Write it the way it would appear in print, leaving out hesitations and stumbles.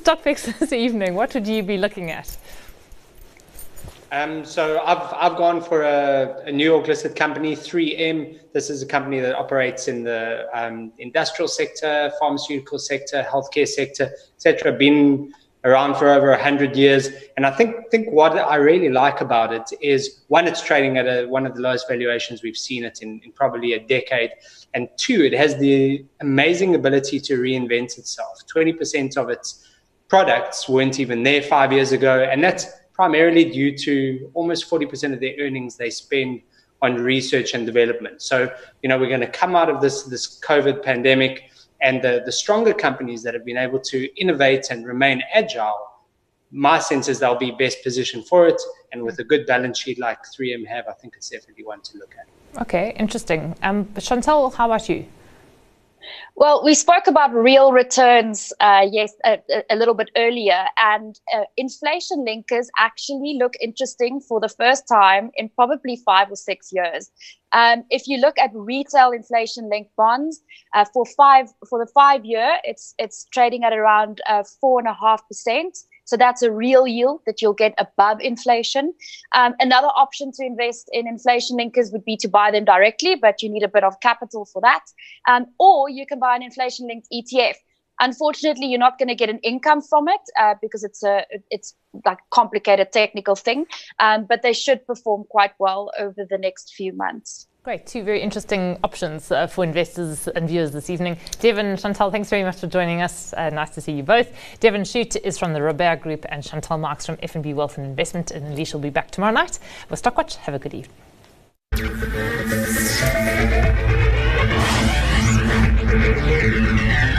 stock picks this evening? What would you be looking at? So I've gone for a New York listed company, 3M. This is a company that operates in the industrial sector, pharmaceutical sector, healthcare sector, etc. Been around for over 100 years. And I think what I really like about it is, one, it's trading at one of the lowest valuations we've seen it in probably a decade. And two, it has the amazing ability to reinvent itself. 20% of its products weren't even there 5 years ago. And that's primarily due to almost 40% of their earnings they spend on research and development. So, we're going to come out of this COVID pandemic, and the stronger companies that have been able to innovate and remain agile, my sense is they'll be best positioned for it. And with a good balance sheet like 3M have, I think it's definitely one to look at. Okay, interesting. Chantal, how about you? Well, we spoke about real returns, a little bit earlier, and inflation linkers actually look interesting for the first time in probably 5 or 6 years. If you look at retail inflation-linked bonds for the 5 year, it's trading at around 4.5%. So that's a real yield that you'll get above inflation. Another option to invest in inflation linkers would be to buy them directly, but you need a bit of capital for that. Or you can buy an inflation-linked ETF. Unfortunately, you're not going to get an income from it because it's like a complicated technical thing, but they should perform quite well over the next few months. Great. Two very interesting options for investors and viewers this evening. Devin, Chantal, thanks very much for joining us. Nice to see you both. Devin Shute is from the Robert Group and Chantal Marx from FNB Wealth and Investment. And Alicia will be back tomorrow night with Stockwatch. Have a good evening.